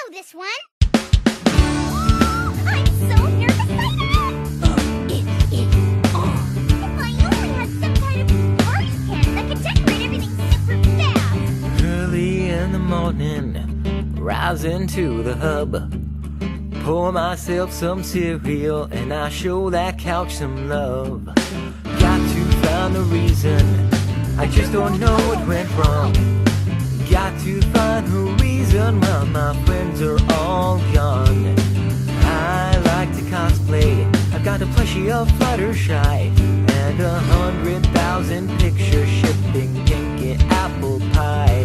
know this one. I'm so nervous I If I only had some kind of party can that could decorate everything super fast. Early in the morning, rising to the hub. Pour myself some cereal and I show that couch some love. Got to find the reason, I just don't know what went wrong. Got to find the reason why my friends are all gone. I like to cosplay, I've got a plushie of Fluttershy and 100,000 picture shipping kinky apple pie.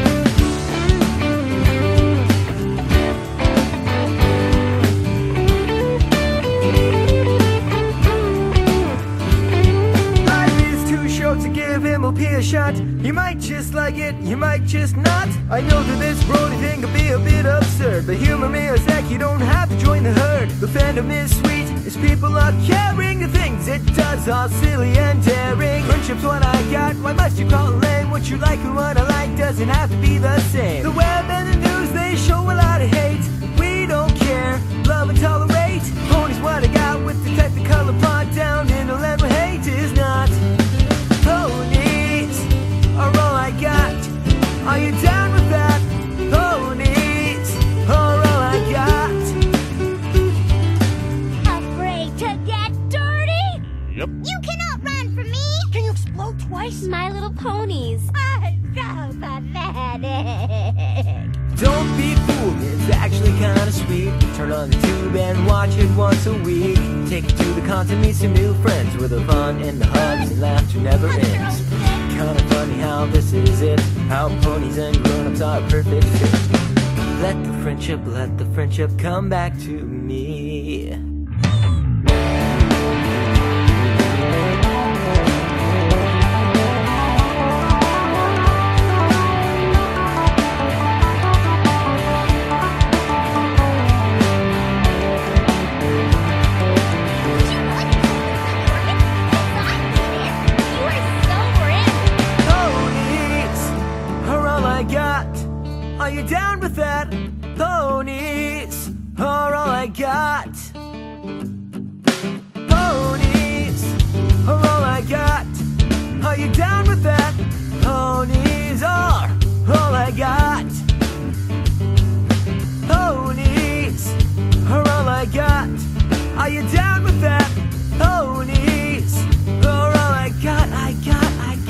To give him a shot. You might just like it, you might just not. I know that this Brody thing can be a bit absurd, but humor me is that you don't have to join the herd. The fandom is sweet, as people are caring. The things it does are silly and daring. Friendship's what I got, why must you call it lame? What you like and what I like doesn't have to be the same. The web and the news, they show a lot of hate. We don't care, love and tolerate. Pony's what I got with the Technicolor font down in the land where hate is not. Ponies are all I got. Are you down with that? Ponies are all I got. Afraid to get dirty? Yep. You cannot run from me. Can you explode twice? My Little Ponies. I'm so pathetic. Don't be fooled, it's actually kinda sweet. Turn on the tube and watch it once a week. Take it to the continent, meet some new friends, where the fun and the hugs and laughter never ends. Kinda funny how this is it, how ponies and grown-ups are a perfect fit. Let the friendship come back to me. Are you down with that? Ponies are all I got. Ponies are all I got. Are you down with that? Ponies are all I got. Ponies are all I got. Are you down with that? Ponies are all I got. I got.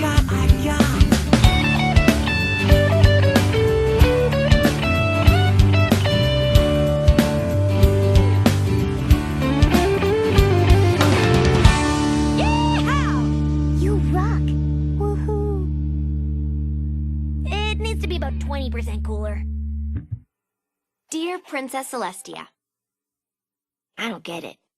To be about 20% cooler. Dear Princess Celestia, I don't get it.